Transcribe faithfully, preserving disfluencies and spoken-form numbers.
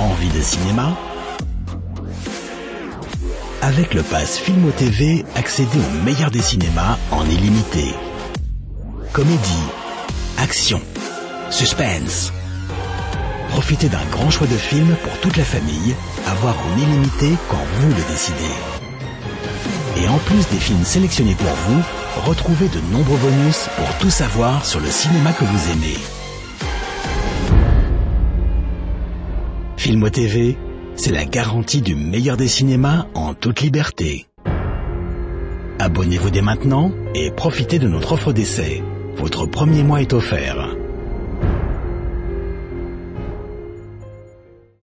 Envie de cinéma? Avec le pass Filmo T V, accédez au meilleur des cinémas en illimité. Comédie, action, suspense. Profitez d'un grand choix de films pour toute la famille, à voir en illimité quand vous le décidez. Et en plus des films sélectionnés pour vous, retrouvez de nombreux bonus pour tout savoir sur le cinéma que vous aimez. Filmo T V, c'est la garantie du meilleur des cinémas en toute liberté. Abonnez-vous dès maintenant et profitez de notre offre d'essai. Votre premier mois est offert.